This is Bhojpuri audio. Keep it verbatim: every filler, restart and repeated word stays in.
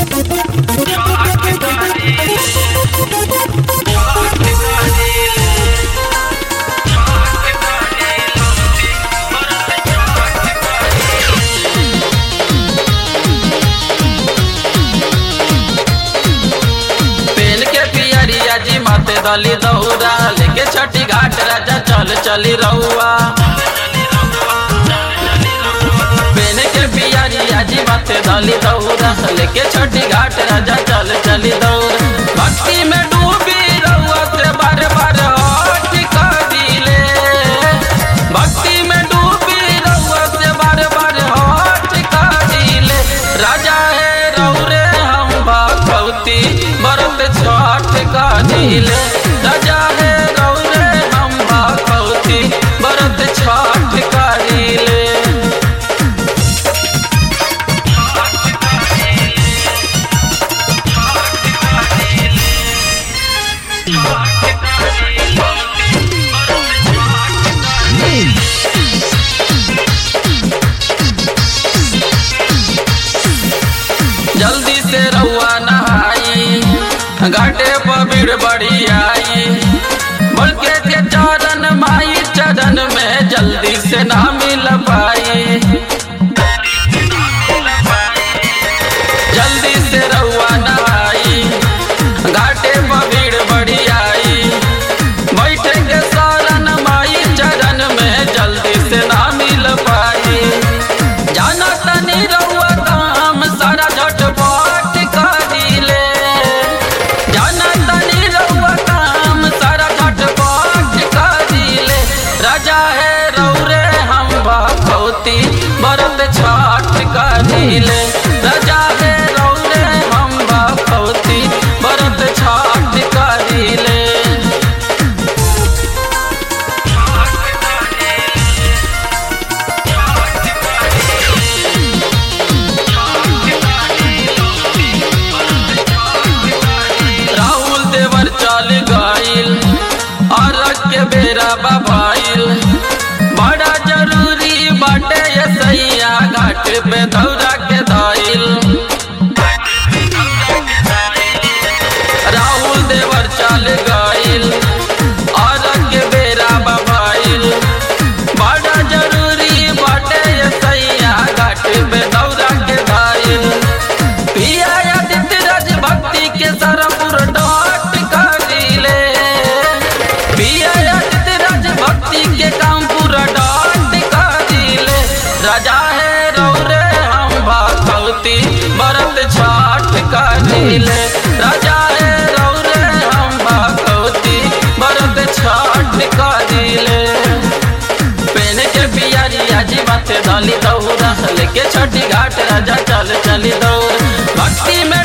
दली दौरा लेके छठी घाट राजा चल चली रहुआ बेन के पियरिया जी माथे दली दौरा लेके छठी घाट राजा चल चली दौरा भक्ति में डूबी रहुआ से बार बार हट कर दिले भक्ति में डूबी रहुआ से बार बार हट कर दिले राजा है रौरे हम भगवती बरत छठ का दिले राजा है रौरे हम भगवती बरत छठ का दिले जल्दी से रहुआ नहाई घाटे पर भीड़ बड़ी आई बल्कि के चरण माई चरण में जल्दी से ना मिल पाई जल्दी से रहुआ नहाई घाटे पर भीड़ बड़ी आई बैठे के शरण माई चरण में जल्दी से ना मिल पाई जाना तनी रहुआ काम सारा झटपट कर दिले जाना तनी रहुआ काम सारा झटपट कर दिले राजा है रौरे हम भगवती बरत छठ कर दिले राजा है रौरे हम भगवती बरत छठ कर दिले राहुल देवर चल गईल और के बेरा बभाईल बड़ा जरूरी बाटे ये सैया घाट पे दौरा के दाइल राहुल देवर चल गईल और के बेरा बभाईल बड़ा जरूरी बाटे ये सैया घाट पे दौरा के दाइल पिया आदित्य राज भक्ति के सरपुर डाट कर दिले पिया आदित्य राज भक्ति के काम पूरा डाट कर दिले राजा है रौरे हम भगवती बरत छठ कर दिले राजा है रौरे हम भगवती बरत छठ कर दिले पेन के पियरिया जी माथे दली दौरा लेके छठी घाट राजा चल चली दौड़ भक्ति में